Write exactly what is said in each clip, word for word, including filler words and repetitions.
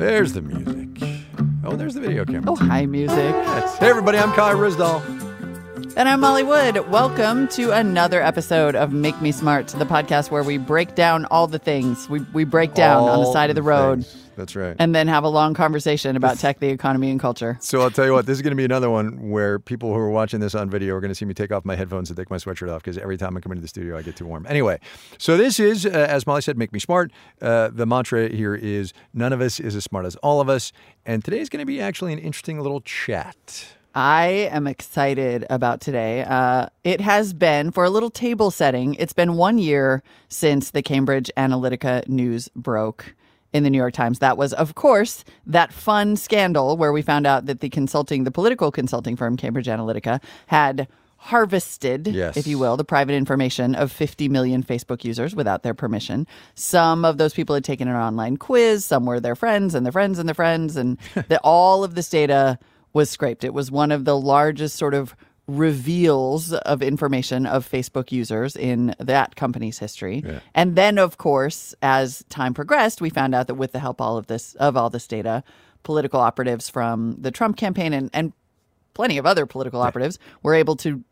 There's the music. Oh, there's the video camera. Oh, hi, music. Yes. Hey, everybody, I'm Kai Ryssdal. And I'm Molly Wood. Welcome to another episode of Make Me Smart, the podcast where we break down all the things. We we break down all on the side of the road. Things. That's right. And then have a long conversation about tech, the economy, and culture. So I'll tell you what, this is going to be another one where people who are watching this on video are going to see me take off my headphones and take my sweatshirt off because every time I come into the studio, I get too warm. Anyway, so this is, uh, as Molly said, Make Me Smart. Uh, the mantra here is none of us is as smart as all of us. And today is going to be actually an interesting little chat. I am excited about today. Uh, it has been, for a little table setting, it's been one year since the Cambridge Analytica news broke in the New York Times. That was, of course, that fun scandal where we found out that the consulting, the political consulting firm Cambridge Analytica had harvested, yes. if you will, the private information of fifty million Facebook users without their permission. Some of those people had taken an online quiz. Some were their friends and their friends and their friends. And the, all of this data was scraped. It was one of the largest sort of reveals of information of Facebook users in that company's history. Yeah. And then, of course, as time progressed, we found out that with the help all of this of all this data, political operatives from the Trump campaign and, and plenty of other political operatives were able to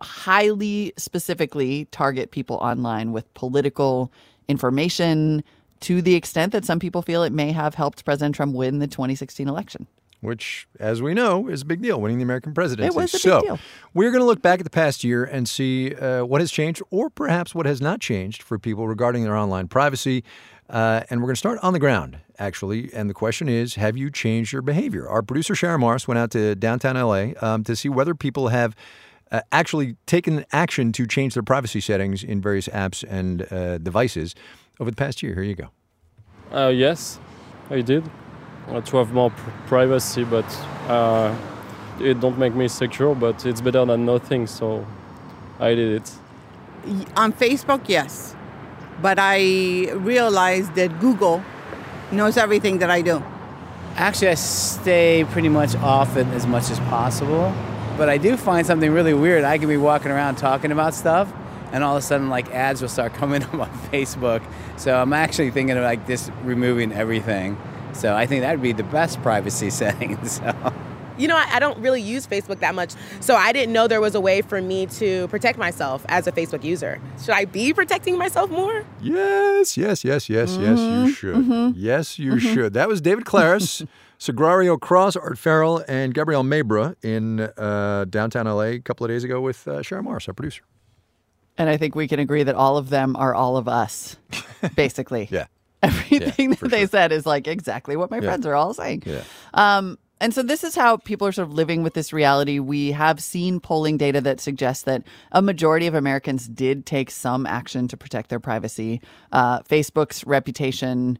highly specifically target people online with political information to the extent that some people feel it may have helped President Trump win the twenty sixteen election. Which, as we know, is a big deal, winning the American presidency. It was a big so, deal. We're going to look back at the past year and see uh, what has changed or perhaps what has not changed for people regarding their online privacy. Uh, and we're going to start on the ground, actually. And the question is, have you changed your behavior? Our producer, Sharon Morris, went out to downtown L A um, to see whether people have uh, actually taken action to change their privacy settings in various apps and uh, devices over the past year. Here you go. Uh, yes, I did. Uh, to have more pr- privacy, but uh, it don't make me secure, but it's better than nothing, so I did it. On Facebook, yes. But I realized that Google knows everything that I do. Actually, I stay pretty much off it as much as possible. But I do find something really weird. I can be walking around talking about stuff, and all of a sudden, like, ads will start coming up on Facebook. So I'm actually thinking of, like, just removing everything. So I think that would be the best privacy setting. So. You know, I, I don't really use Facebook that much, so I didn't know there was a way for me to protect myself as a Facebook user. Should I be protecting myself more? Yes, yes, yes, yes, yes, you should. Mm-hmm. Yes, you mm-hmm. should. That was David Claris, Sagrario Cross, Art Farrell, and Gabrielle Mabra in uh, downtown L A a couple of days ago with uh, Sharon Morris, our producer. And I think we can agree that all of them are all of us, basically. Yeah. Everything yeah, that they sure. said is like exactly what my yeah. friends are all saying. Yeah. Um, and so this is how people are sort of living with this reality. We have seen polling data that suggests that a majority of Americans did take some action to protect their privacy. Uh, Facebook's reputation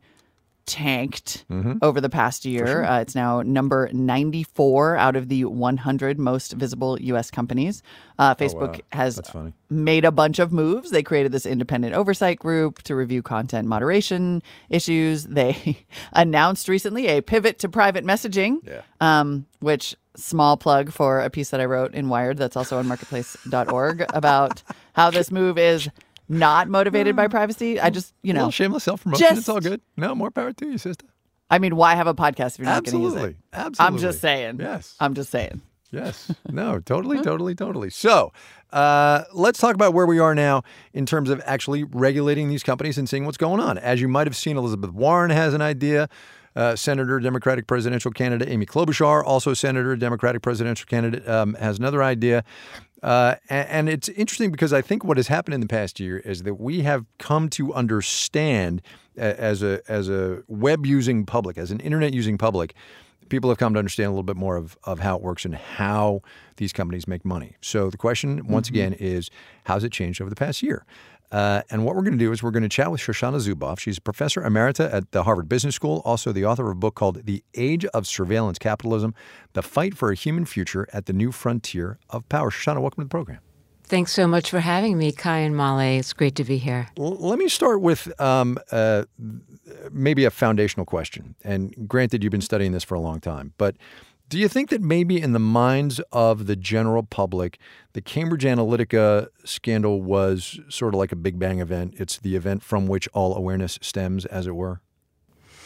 tanked mm-hmm. over the past year. Sure. Uh, it's now number ninety-four out of the one hundred most visible U S companies. Uh, Facebook oh, wow. has That's funny. made a bunch of moves. They created this independent oversight group to review content moderation issues. They announced recently a pivot to private messaging, yeah. um, which small plug for a piece that I wrote in Wired that's also on marketplace dot org about how this move is not motivated by privacy. I just, you know. Shameless self-promotion. Just, it's all good. No, more power to you, sister. I mean, why have a podcast if you're not going to use it? Absolutely. I'm just saying. Yes. I'm just saying. Yes. No, totally, totally, totally. So uh, let's talk about where we are now in terms of actually regulating these companies and seeing what's going on. As you might have seen, Elizabeth Warren has an idea. Uh, Senator, Democratic presidential candidate Amy Klobuchar, also Senator, Democratic presidential candidate, um, has another idea. Uh, and, and it's interesting because I think what has happened in the past year is that we have come to understand uh, as a as a web-using public, as an internet-using public, people have come to understand a little bit more of, of how it works and how these companies make money. So the question, once mm-hmm. again, is how's it changed over the past year? Uh, and what we're going to do is we're going to chat with Shoshana Zuboff. She's a professor emerita at the Harvard Business School, also the author of a book called The Age of Surveillance Capitalism, The Fight for a Human Future at the New Frontier of Power. Shoshana, welcome to the program. Thanks so much for having me, Kai and Molly. It's great to be here. L- let me start with um, uh, maybe a foundational question. And granted, you've been studying this for a long time, but do you think that maybe in the minds of the general public, the Cambridge Analytica scandal was sort of like a Big Bang event? It's the event from which all awareness stems, as it were?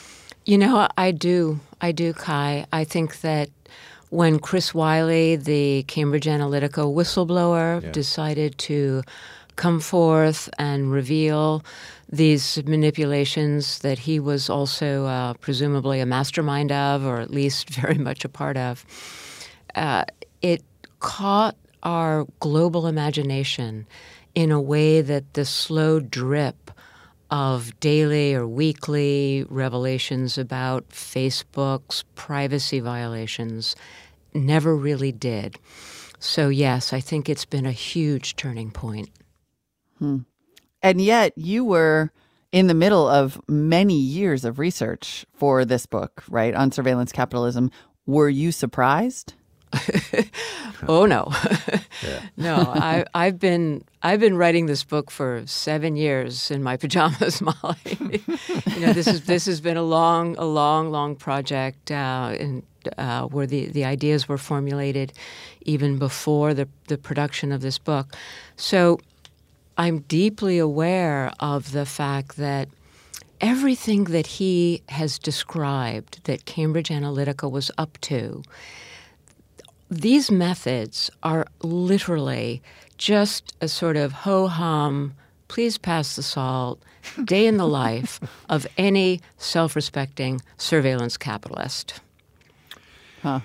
You know, I do. I do, Kai. I think that when Chris Wiley, the Cambridge Analytica whistleblower, Yeah. decided to come forth and reveal these manipulations that he was also uh, presumably a mastermind of, or at least very much a part of, uh, it caught our global imagination in a way that the slow drip of daily or weekly revelations about Facebook's privacy violations never really did. So yes, I think it's been a huge turning point. Hmm. And yet you were in the middle of many years of research for this book, right, on surveillance capitalism. Were you surprised? Oh no, Yeah. no! I, I've been I've been writing this book for seven years in my pajamas, Molly. You know, this is this has been a long, a long, long project, uh, and uh, where the, the ideas were formulated even before the the production of this book. So I'm deeply aware of the fact that everything that he has described that Cambridge Analytica was up to, these methods are literally just a sort of ho-hum, please pass the salt, day in the life of any self-respecting surveillance capitalist. Huh.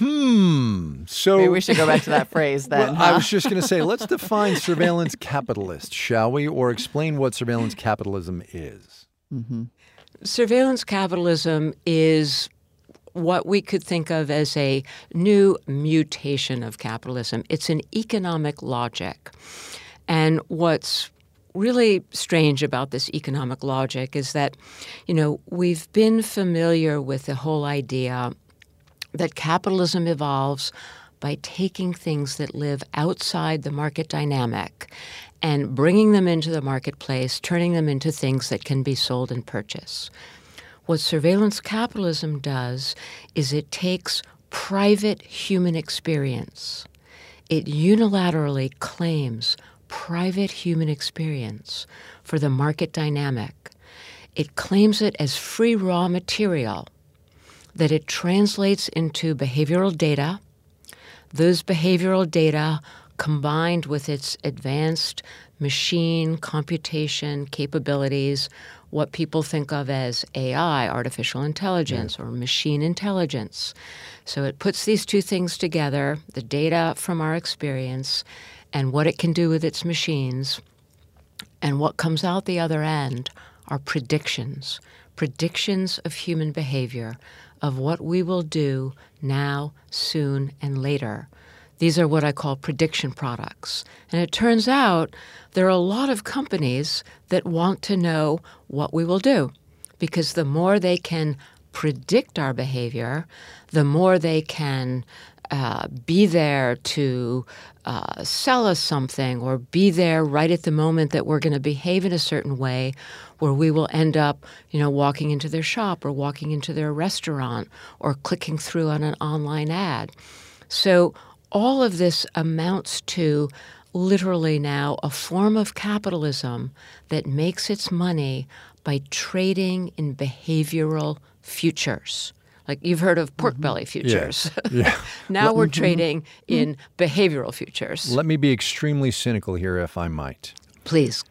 Hmm. So Maybe we should go back to that phrase then. Well, huh? I was just going to say, let's define surveillance capitalist, shall we? Or explain what surveillance capitalism is. Mm-hmm. Surveillance capitalism is what we could think of as a new mutation of capitalism. It's an economic logic. And what's really strange about this economic logic is that, you know, we've been familiar with the whole idea that capitalism evolves by taking things that live outside the market dynamic and bringing them into the marketplace, turning them into things that can be sold and purchased. What surveillance capitalism does is it takes private human experience. It unilaterally claims private human experience for the market dynamic. It claims it as free raw material that it translates into behavioral data. Those behavioral data, combined with its advanced machine computation capabilities, what people think of as A I, artificial intelligence, or machine intelligence. So it puts these two things together, the data from our experience and what it can do with its machines, and what comes out the other end are predictions, predictions of human behavior, of what we will do now, soon, and later. These are what I call prediction products. And it turns out there are a lot of companies that want to know what we will do, because the more they can predict our behavior, the more they can uh, be there to uh, sell us something, or be there right at the moment that we're going to behave in a certain way, where we will end up, you know, walking into their shop or walking into their restaurant or clicking through on an online ad. So all of this amounts to literally now a form of capitalism that makes its money by trading in behavioral futures. Like you've heard of pork belly futures. Yeah. Now we're trading in behavioral futures. Let me be extremely cynical here, if I might. Please.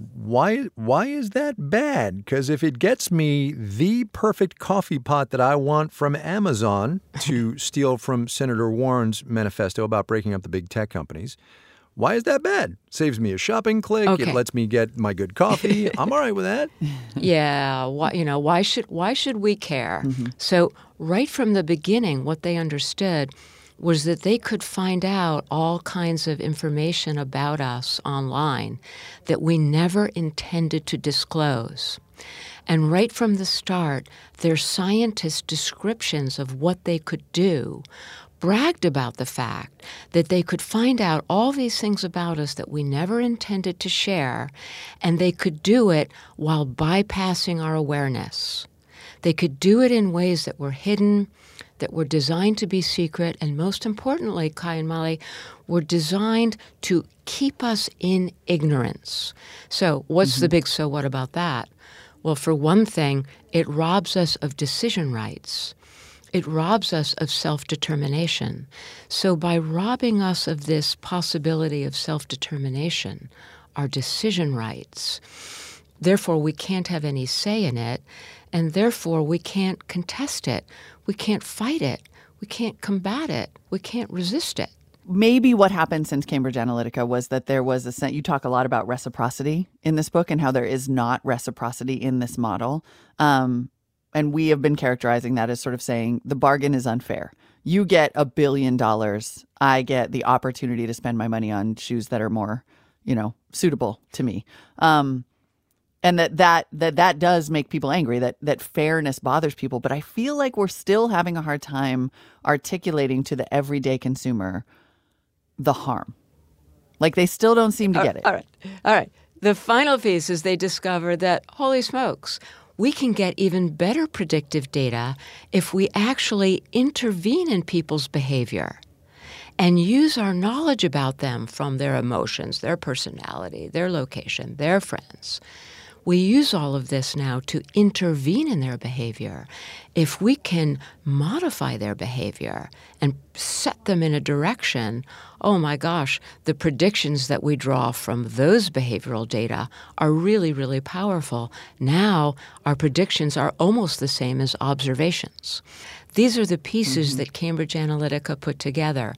Why why is that bad? Because if it gets me the perfect coffee pot that I want from Amazon to steal from Senator Warren's manifesto about breaking up the big tech companies, why is that bad? Saves me a shopping click. Okay. It lets me get my good coffee. I'm all right with that. Yeah, why, you know, why should why should we care? So right from the beginning, what they understood was that they could find out all kinds of information about us online that we never intended to disclose. And right from the start, their scientists' descriptions of what they could do bragged about the fact that they could find out all these things about us that we never intended to share, and they could do it while bypassing our awareness. They could do it in ways that were hidden, that were designed to be secret, and most importantly, Kai and Molly, were designed to keep us in ignorance. So what's the big so what about that? Well, for one thing, it robs us of decision rights. It robs us of self-determination. So by robbing us of this possibility of self-determination, our decision rights, therefore we can't have any say in it, and therefore we can't contest it. We can't fight it. We can't combat it. We can't resist it. Maybe what happened since Cambridge Analytica was that there was a sense, you talk a lot about reciprocity in this book and how there is not reciprocity in this model. Um, and we have been characterizing that as sort of saying the bargain is unfair. You get a billion dollars. I get the opportunity to spend my money on shoes that are more, you know, suitable to me. Um, and that, that that that does make people angry, that that fairness bothers people. But I feel like we're still having a hard time articulating to the everyday consumer the harm. Like they still don't seem to get it. All right. All right. The final piece is they discover that, holy smokes, we can get even better predictive data if we actually intervene in people's behavior and use our knowledge about them from their emotions, their personality, their location, their friends. We use all of this now to intervene in their behavior. If we can modify their behavior and set them in a direction, oh my gosh, the predictions that we draw from those behavioral data are really, really powerful. Now our predictions are almost the same as observations. These are the pieces mm-hmm. that Cambridge Analytica put together.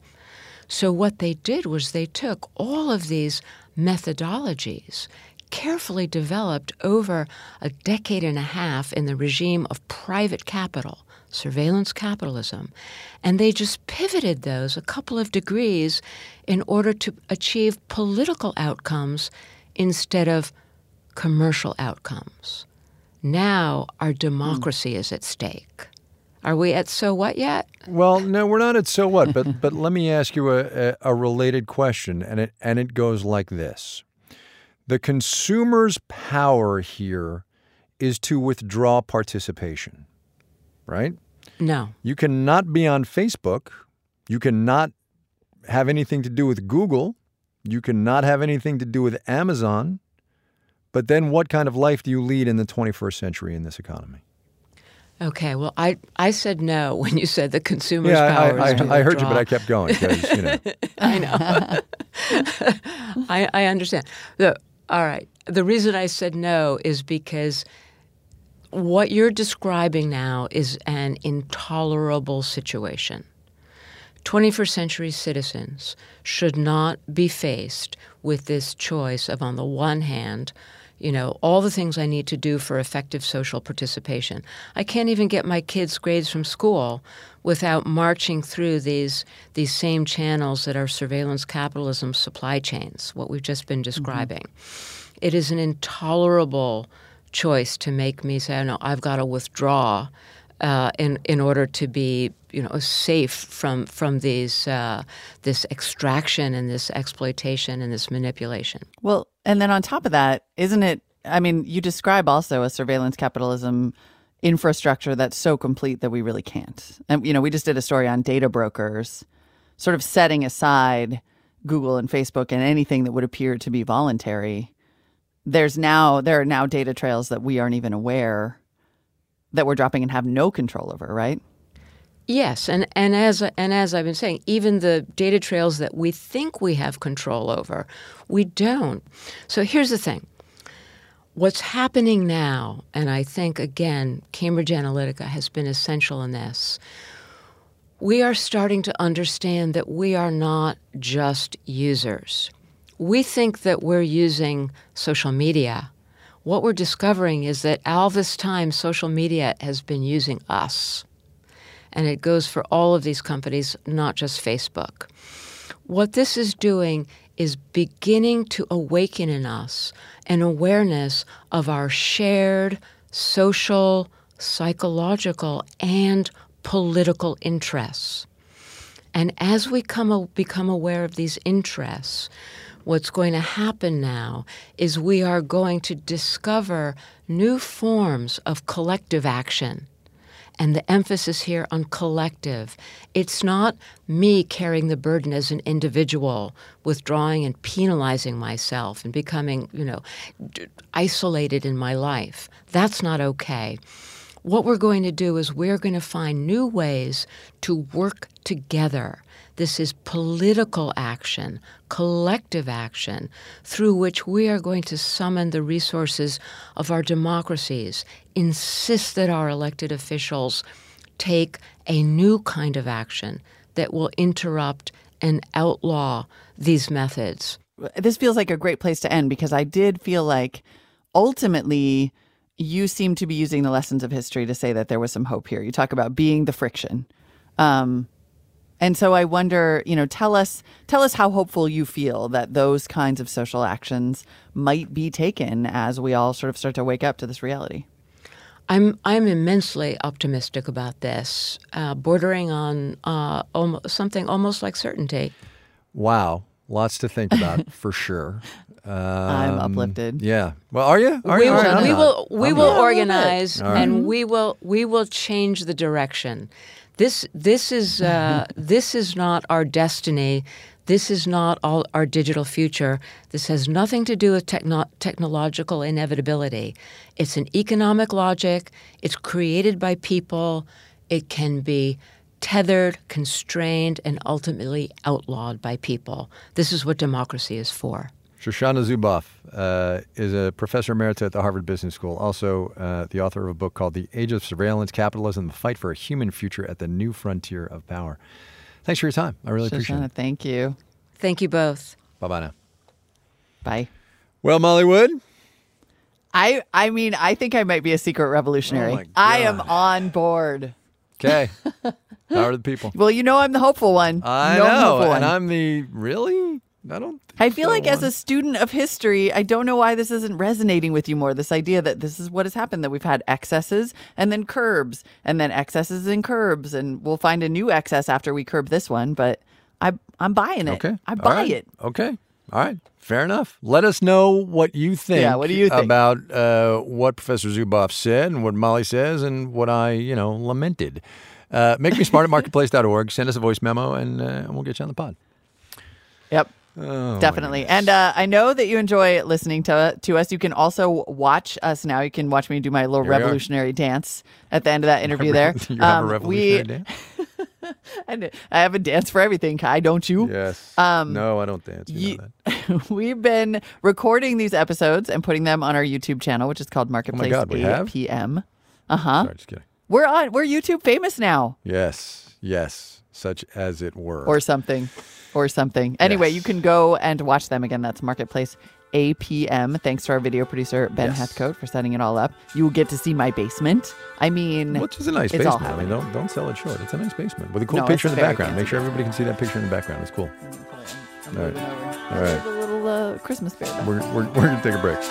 So what they did was they took all of these methodologies carefully developed over a decade and a half in the regime of private capital, surveillance capitalism, and they just pivoted those a couple of degrees in order to achieve political outcomes instead of commercial outcomes. Now our democracy mm. is at stake. Are we at so what yet? Well, no, we're not at so what, but but let me ask you a, a, a related question, and it and it goes like this. The consumer's power here is to withdraw participation, right? No. You cannot be on Facebook. You cannot have anything to do with Google. You cannot have anything to do with Amazon. But then what kind of life do you lead in the twenty-first century in this economy? Okay, well, I, I said no when you said the consumer's yeah, power I, I, is to I, I heard you, withdraw. but I kept going because, you know. I know. I, I understand. The, all right. The reason I said no is because what you're describing now is an intolerable situation. twenty-first century citizens should not be faced with this choice of, on the one hand, you know, all the things I need to do for effective social participation. I can't even get my kids' grades from school without marching through these these same channels that are surveillance capitalism supply chains, what we've just been describing. Mm-hmm. It is an intolerable choice to make me say, no, I've got to withdraw uh, in in order to be, you know, safe from from these uh, this extraction and this exploitation and this manipulation. Well, and then on top of that, isn't it? I mean, you describe also a surveillance capitalism infrastructure that's so complete that we really can't. And you know, we just did a story on data brokers, sort of setting aside Google and Facebook and anything that would appear to be voluntary. There's now there are now data trails that we aren't even aware that we're dropping and have no control over, right? Yes, and, and as and as I've been saying, even the data trails that we think we have control over, we don't. So here's the thing. What's happening now, and I think, again, Cambridge Analytica has been essential in this, we are starting to understand that we are not just users. We think that we're using social media. What we're discovering is that all this time, social media has been using us. And it goes for all of these companies, not just Facebook. What this is doing is beginning to awaken in us an awareness of our shared social, psychological, and political interests. And as we come, become aware of these interests, what's going to happen now is we are going to discover new forms of collective action. And the emphasis here on collective. It's not me carrying the burden as an individual, withdrawing and penalizing myself and becoming, you know, d- isolated in my life. That's not okay. What we're going to do is we're going to find new ways to work together. This is political action, collective action, through which we are going to summon the resources of our democracies, insist that our elected officials take a new kind of action that will interrupt and outlaw these methods. This feels like a great place to end, because I did feel like ultimately you seem to be using the lessons of history to say that there was some hope here. You talk about being the friction. Um, and so I wonder, you know, tell us, tell us how hopeful you feel that those kinds of social actions might be taken as we all sort of start to wake up to this reality. I'm I'm immensely optimistic about this, uh, bordering on uh, almost, something almost like certainty. Wow. Lots to think about, for sure. Um, I'm uplifted. Yeah. Well, are you? Are we you? will, All right, I'm we not. will, we I'm will not. organize, All right. and we will, we will change the direction. This, this is, uh, this is not our destiny. This is not all our digital future. This has nothing to do with techno- technological inevitability. It's an economic logic. It's created by people. It can be tethered, constrained, and ultimately outlawed by people. This is what democracy is for. Shoshana Zuboff uh, is a professor emerita at the Harvard Business School, also uh, the author of a book called The Age of Surveillance Capitalism, The Fight for a Human Future at the New Frontier of Power. Thanks for your time. I really appreciate Shoshana, it. thank you. Thank you both. Bye-bye now. Bye. Well, Molly Wood, I I mean, I think I might be a secret revolutionary. Oh my I am God. on board. okay. Power to the people. Well, you know I'm the hopeful one. I you I'm the know, hopeful and one. I'm the, really? I don't think I feel so. like as a student of history, I don't know why this isn't resonating with you more. This idea that this is what has happened, that we've had excesses and then curbs, and then excesses and curbs, and we'll find a new excess after we curb this one, but I, I'm buying it. Okay. I All buy right. it. Okay. All right. Fair enough. Let us know what you think, Yeah, what do you think? about uh, what Professor Zuboff said and what Molly says and what I, you know, lamented. Uh, make me smart at marketplace dot org. Send us a voice memo, and, uh, and we'll get you on the pod. Yep. Oh, Definitely. And uh, I know that you enjoy listening to to us. You can also watch us now. You can watch me do my little Here we are. revolutionary dance at the end of that interview there. You have Um, a revolutionary we, dance? and I have a dance for everything, Kai, don't you? Yes. Um, no, I don't dance. You Ye- know that. We've been recording these episodes and putting them on our YouTube channel, which is called Marketplace Oh God, we have? eight p.m. Uh-huh. Sorry, just kidding. We're on we're YouTube famous now. Yes. Yes. Such as it were. Or something. Or something. Anyway, Yes. you can go and watch them again. That's Marketplace A P M. Thanks to our video producer, Ben Yes. Heathcote, for setting it all up. You will get to see my basement. I mean, Which is a nice it's all basement. I mean, happening. don't don't sell it short. It's a nice basement with a cool No, picture it's in the very background. Make fancy sure everybody can see that picture in the background. It's cool. I'm All right. moving over. All right. There's a little uh, Christmas bear. though. We're we're we're gonna take a break.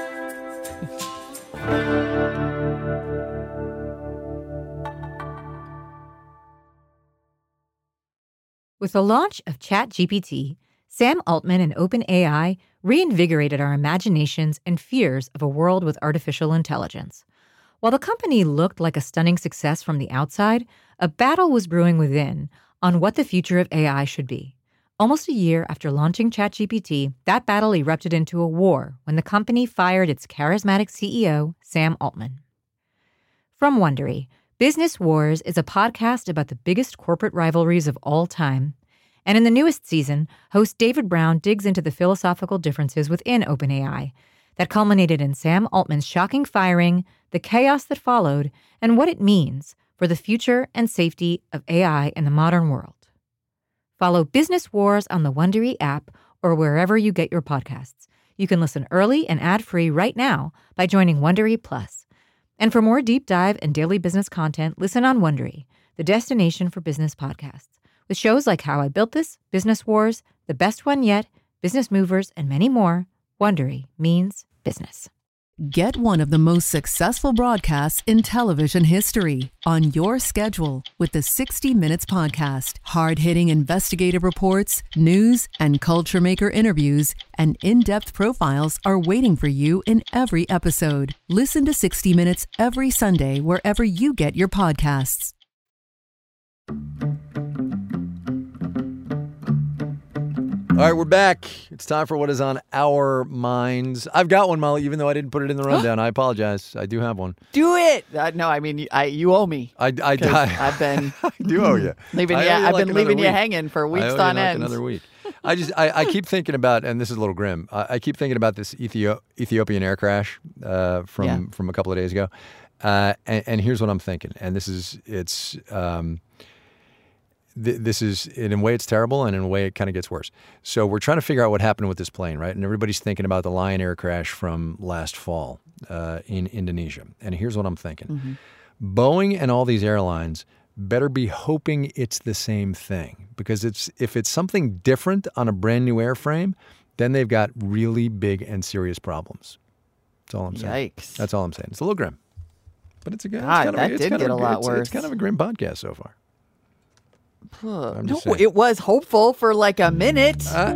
With the launch of ChatGPT, Sam Altman and OpenAI reinvigorated our imaginations and fears of a world with artificial intelligence. While the company looked like a stunning success from the outside, a battle was brewing within on what the future of A I should be. Almost a year after launching ChatGPT, that battle erupted into a war when the company fired its charismatic C E O, Sam Altman. From Wondery, Business Wars is a podcast about the biggest corporate rivalries of all time. And in the newest season, host David Brown digs into the philosophical differences within OpenAI that culminated in Sam Altman's shocking firing, the chaos that followed, and what it means for the future and safety of A I in the modern world. Follow Business Wars on the Wondery app or wherever you get your podcasts. You can listen early and ad-free right now by joining Wondery Plus. And for more deep dive and daily business content, listen on Wondery, the destination for business podcasts, with shows like How I Built This, Business Wars, The Best One Yet, Business Movers, and many more. Wondery means business. Get one of the most successful broadcasts in television history on your schedule with the sixty minutes Podcast. Hard-hitting investigative reports, news, and culture maker interviews, and in-depth profiles are waiting for you in every episode. Listen to sixty minutes every Sunday wherever you get your podcasts. All right, we're back. It's time for what is on our minds. I've got one, Molly, even though I didn't put it in the rundown. I apologize. I do have one. Do it. Uh, no, I mean, I you owe me. I, I, 'Cause I, I've been I do owe you. leaving I you. owe you I've like been another leaving you week. hanging for I weeks owe you on like end. another week. I just I, I keep thinking about, and this is a little grim. I, I keep thinking about this Ethio- Ethiopian air crash uh, from Yeah. from a couple of days ago, uh, and, and here's what I'm thinking. And this is it's. Um, th- This is, in a way, it's terrible, and in a way, it kind of gets worse. So we're trying to figure out what happened with this plane, right? And everybody's thinking about the Lion Air crash from last fall uh, in Indonesia. And here's what I'm thinking. Mm-hmm. Boeing and all these airlines better be hoping it's the same thing, because it's if it's something different on a brand new airframe, then they've got really big and serious problems. That's all I'm saying. Yikes. That's all I'm saying. It's a little grim, but it's a good. God, it's kind that of, it's did kind get of a lot it's, worse. It's kind of a grim podcast so far. I'm No, just saying. it was hopeful for like a minute. Uh,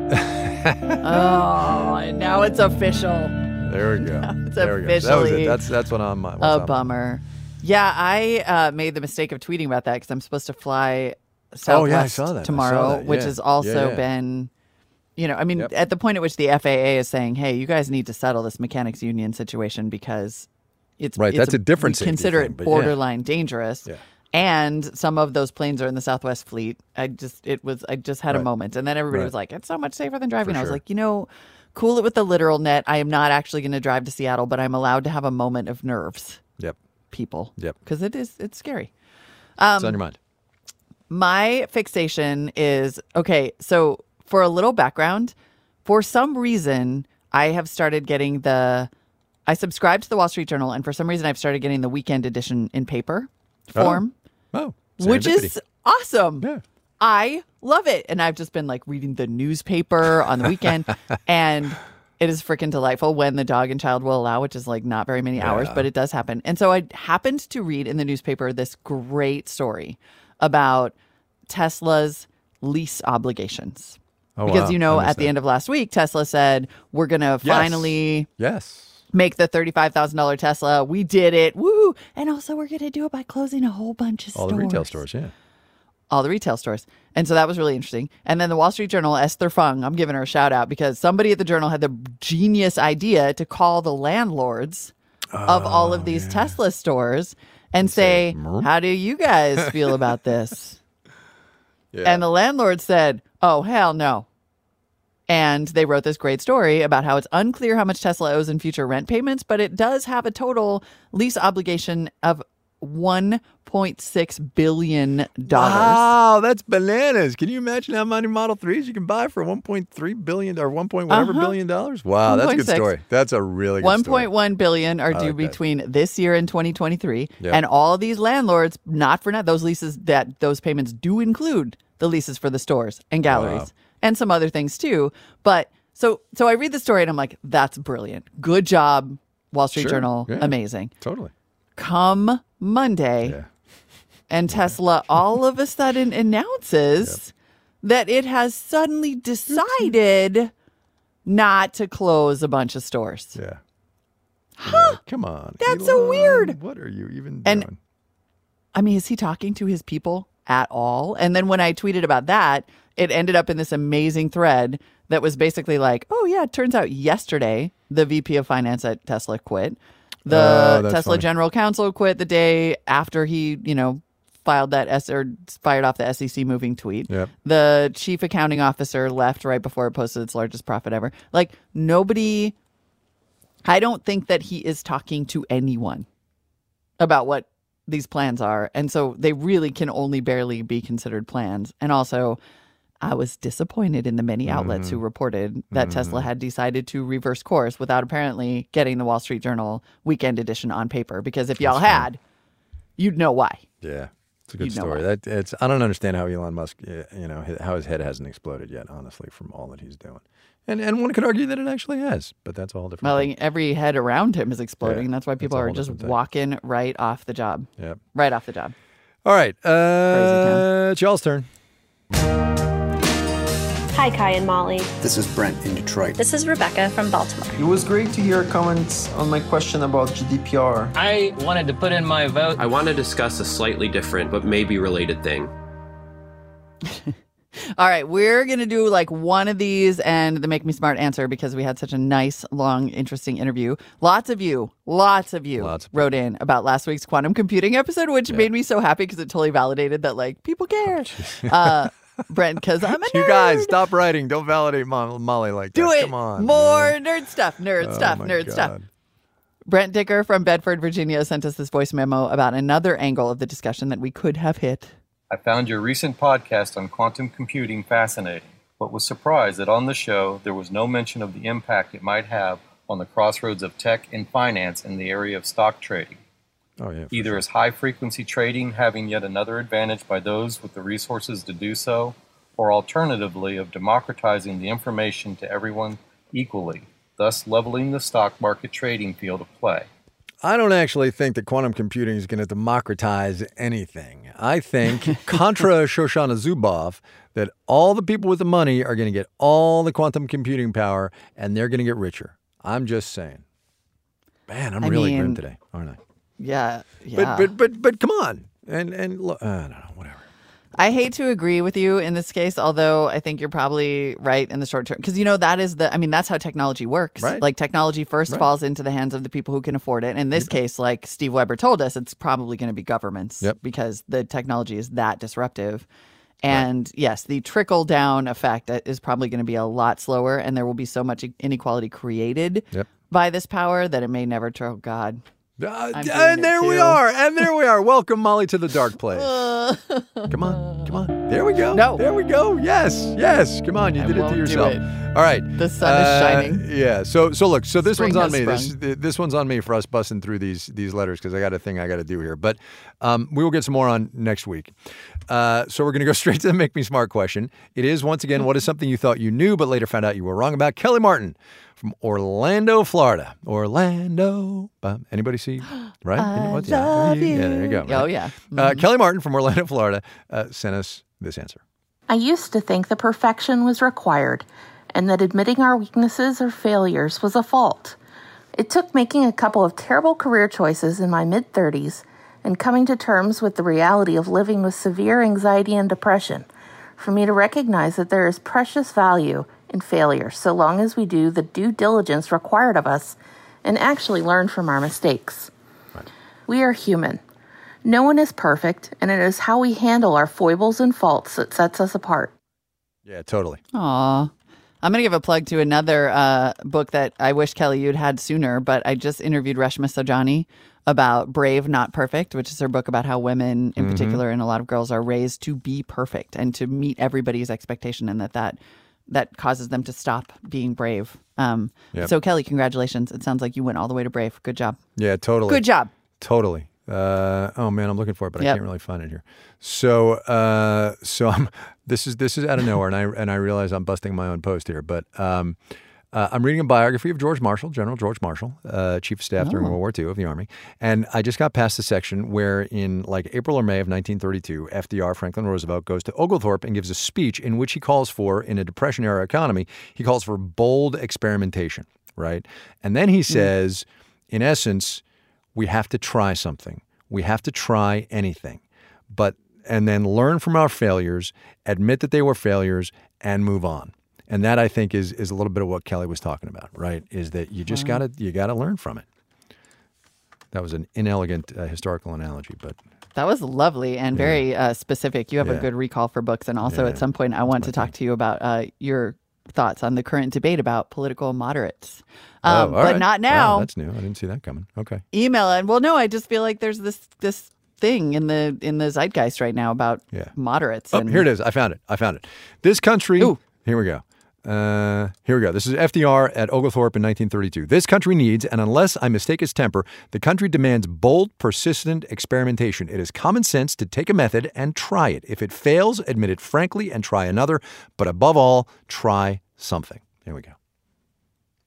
oh, and now it's official. There we go. It's there we go. That was it. officially That's that's what I'm. What's A on my- bummer. Yeah, I uh, made the mistake of tweeting about that because I'm supposed to fly Southwest Oh, yeah, I saw that. I saw tomorrow, that. which Yeah. has also Yeah, yeah. been, you know, I mean, Yep. at the point at which the F A A is saying, "Hey, you guys need to settle this mechanics union situation because it's Right, it's that's a different we safety consider thing, it but yeah. borderline dangerous." Yeah. And some of those planes are in the Southwest fleet. I just it was I just had Right. a moment, and then everybody Right. was like, "It's so much safer than driving." For I was sure. like, you know, cool it with the literal net. I am not actually going to drive to Seattle, but I'm allowed to have a moment of nerves, Yep. people. Yep. Because it is it's scary. It's on your mind. My fixation is okay. So, for a little background, for some reason, I have started getting the. I subscribe to the Wall Street Journal, and for some reason, I've started getting the weekend edition in paper form, Oh, which serendipity. is awesome. Yeah. I love it. And I've just been like reading the newspaper on the weekend, and it is freaking delightful when the dog and child will allow, which is like not very many hours, Yeah. but it does happen. And so I happened to read in the newspaper this great story about Tesla's lease obligations. Oh, because, wow. you know, I missed at the that. end of last week, Tesla said, we're going to Yes. finally Yes. make the thirty-five thousand dollars Tesla. We did it. Woo. And also, we're going to do it by closing a whole bunch of All stores. the retail stores, yeah. All the retail stores. And so that was really interesting. And then the Wall Street Journal, Esther Fung, I'm giving her a shout out because somebody at the Journal had the genius idea to call the landlords of all of these Tesla stores and say, "Merp." how do you guys feel about this? Yeah. And the landlord said, oh, hell no. And they wrote this great story about how it's unclear how much Tesla owes in future rent payments, but it does have a total lease obligation of one point six billion dollars. Wow, that's bananas. Can you imagine how many Model threes you can buy for one point three billion dollars or one point whatever Uh-huh. billion dollars? Wow, that's a good one point six. story. That's a really good one story. point one billion are I due like that. between this year and twenty twenty-three. Yep. And all of these landlords, not for not those leases that those payments do include the leases for the stores and galleries Wow. and some other things too. But so so I read the story and I'm like, that's brilliant. Good job, Wall Street Sure. Journal. Yeah. Amazing. Totally. Come Monday, Yeah. and Tesla all of a sudden announces that it has suddenly decided not to close a bunch of stores. Yeah. Huh. Come on. That's so Elon, weird. What are you even And- doing? I mean, is he talking to his people at all? And then when I tweeted about that, it ended up in this amazing thread that was basically like, oh, yeah, it turns out yesterday the V P of finance at Tesla quit. The Oh, that's Tesla funny. general counsel quit the day after he, you know, filed that S or fired off the S E C moving tweet. Yep. The chief accounting officer left right before it posted its largest profit ever. Like nobody, I don't think that he is talking to anyone about what these plans are. And so they really can only barely be considered plans. And also, I was disappointed in the many outlets Mm-hmm. who reported that Tesla had decided to reverse course without apparently getting the Wall Street Journal weekend edition on paper. Because if y'all had, you'd know why. Yeah. It's a good You know story. why. That it's I don't understand how Elon Musk, uh, you know, hi- how his head hasn't exploded yet, honestly, from all that he's doing. And and one could argue that it actually has, but that's all different. Well, thing. like every head around him is exploding. Yeah, that's why people that's a are whole just different thing. walking right off the job. Yeah. Right off the job. All right. Uh, it's y'all's turn. Hi, Kai and Molly. This is Brent in Detroit. This is Rebecca from Baltimore. It was great to hear comments on my question about G D P R. I wanted to put in my vote. I want to discuss a slightly different but maybe related thing. All right, we're going to do like one of these and the Make Me Smart answer because we had such a nice, long, interesting interview. Lots of you, lots of you Lots of wrote in about last week's quantum computing episode, which Yeah. made me so happy because it totally validated that like people care. uh, Brent, because I'm a nerd. You guys, stop writing. Don't validate Mo- Molly like Do that. it. Come on. More man. nerd stuff, nerd Oh, stuff, my nerd God. stuff. Brent Dicker from Bedford, Virginia sent us this voice memo about another angle of the discussion that we could have hit. I found your recent podcast on quantum computing fascinating, but was surprised that on the show there was no mention of the impact it might have on the crossroads of tech and finance in the area of stock trading. Oh, yeah. Either is high-frequency trading having yet another advantage by those with the resources to do so, or alternatively of democratizing the information to everyone equally, thus leveling the stock market trading field of play. I don't actually think that quantum computing is going to democratize anything. I think, contra Shoshana Zuboff, that all the people with the money are going to get all the quantum computing power and they're going to get richer. I'm just saying. Man, I'm I really mean, grim today, aren't I? Yeah, yeah. But but but but come on. And and look, I don't know, whatever. I hate to agree with you in this case, although I think you're probably right in the short term. Because, you know, that is the, I mean, that's how technology works. Right. Like technology first Right. falls into the hands of the people who can afford it. In this case, like Steve Weber told us, it's probably going to be governments Yep. because the technology is that disruptive. And yes, the trickle down effect is probably going to be a lot slower and there will be so much inequality created Yep. by this power that it may never, oh God. Uh, I'm doing and it there we too. are. And there we are. Welcome, Molly, to the dark place. Come on. Come on. There we go. No. There we go. Yes. Yes. Come on. You I did it won't to do yourself. it. All right. The sun is Uh, shining. Yeah. So so look. So this Spring one's on has me. This sprung. this one's on me for us busting through these these letters because I got a thing I got to do here. But um, we will get some more on next week. Uh, so we're going to go straight to the Make Me Smart question. It is once again, what is something you thought you knew but later found out you were wrong about? Kelly Martin from Orlando, Florida. Orlando. Um, anybody see? Right? I What's- love yeah, you. yeah, there you go. Oh, right? yeah. Uh, Mhm. Kelly Martin from Orlando, Florida, uh, sent us this answer. I used to think that perfection was required and that admitting our weaknesses or failures was a fault. It took making a couple of terrible career choices in my mid-thirties and coming to terms with the reality of living with severe anxiety and depression for me to recognize that there is precious value in failure so long as we do the due diligence required of us and actually learn from our mistakes. Right. We are human. No one is perfect, and it is how we handle our foibles and faults that sets us apart. Yeah, totally. Aw. I'm going to give a plug to another uh, book that I wish, Kelly, you'd had sooner, but I just interviewed Reshma Saujani about Brave, Not Perfect, which is her book about how women in Mhm. particular and a lot of girls are raised to be perfect and to meet everybody's expectation and that that, that causes them to stop being brave. Um, Yep. So, Kelly, congratulations. It sounds like you went all the way to Brave. Good job. Yeah, totally. Good job. Totally. Uh, oh man, I'm looking for it, but I Yep. can't really find it here. So, uh, so I'm. This is this is out of nowhere, and I and I realize I'm busting my own post here. But um, uh, I'm reading a biography of George Marshall, General George Marshall, uh, Chief of Staff during Oh. World War Two of the Army, and I just got past the section where, in like April or May of nineteen thirty-two, F D R, Franklin Roosevelt, goes to Oglethorpe and gives a speech in which he calls for, in a Depression era economy, he calls for bold experimentation, right? And then he says, in essence, we have to try something. We have to try anything, but and then learn from our failures, admit that they were failures, and move on. And that, I think, is is a little bit of what Kelly was talking about, right? Is that you just Wow. gotta you gotta learn from it. That was an inelegant uh, historical analogy, but That was lovely and very uh, specific. You have Yeah. a good recall for books. And also, Yeah. at some point, I want to talk to you about uh, your thoughts on the current debate about political moderates. Um, oh, all but right. not Wow, now. that's new. I didn't see that coming. Okay. Email it. Well, no, I just feel like there's this this thing in the in the zeitgeist right now about Yeah. moderates. Oh, and here it is. I found it. I found it. This country. Here we go. Uh, here we go. This is F D R at Oglethorpe in nineteen thirty-two. This country needs, and unless I mistake its temper, the country demands bold, persistent experimentation. It is common sense to take a method and try it. If it fails, admit it frankly and try another. But above all, try something. Here we go.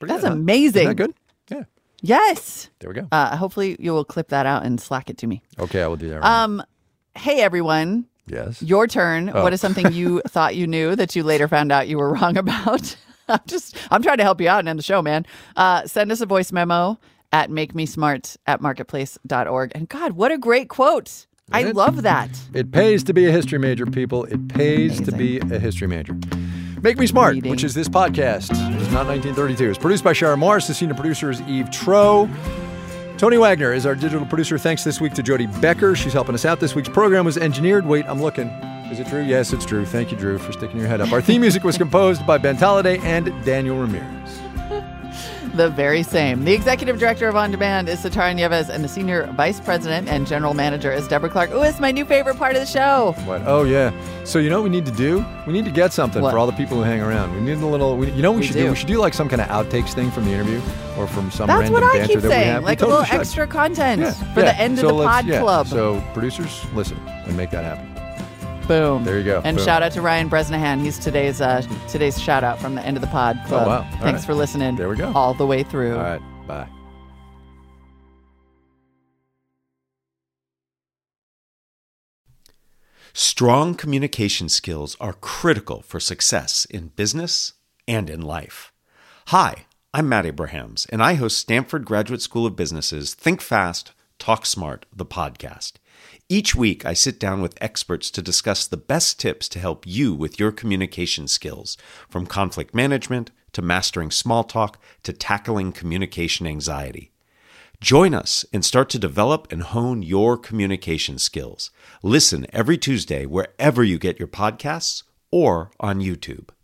Pretty That's good, huh? amazing. Isn't that good? Yeah. Yes. There we go. Uh, hopefully you will clip that out and Slack it to me. Okay, I will do that. Right Um, hey everyone. Yes. Your turn. Oh. What is something you thought you knew that you later found out you were wrong about? I'm just, I'm trying to help you out and end the show, man. Uh, send us a voice memo at makemesmart at marketplace dot org. And God, what a great quote. I It- love that. It pays to be a history major, people. It pays to be a history major. Make Me Smart, Reading. which is this podcast. It's not nineteen thirty-two. It's produced by Sharon Morris. The senior producer is Eve Troe. Tony Wagner is our digital producer. Thanks this week to Jody Becker. She's helping us out. This week's program was engineered. Wait, I'm looking. Is it Drew? Yes, it's Drew. Thank you, Drew, for sticking your head up. Our theme music was composed by Ben Tolliday and Daniel Ramirez. The very same. The executive director of On Demand is Satara Nieves, and the senior vice president and general manager is Deborah Clark. Ooh, it's my new favorite part of the show. What? Oh, yeah. So you know what we need to do? We need to get something What? for all the people who hang around. We need a little, we, you know what we, We should do? do. We should do like some kind of outtakes thing from the interview or from some That's random what I banter keep that we saying. have. We Like a totally little should. extra content Yeah, for yeah. the end So of the let's- pod yeah. club. So producers, listen and make that happen. Boom. There you go. And Boom. shout out to Ryan Bresnahan. He's today's uh, today's shout out from the end of the pod club. Oh, wow. All Thanks right. for listening. There we go. All the way through. All right. Bye. Strong communication skills are critical for success in business and in life. Hi, I'm Matt Abrahams, and I host Stanford Graduate School of Business's Think Fast, Talk Smart, the podcast. Each week, I sit down with experts to discuss the best tips to help you with your communication skills, from conflict management to mastering small talk to tackling communication anxiety. Join us and start to develop and hone your communication skills. Listen every Tuesday wherever you get your podcasts or on YouTube.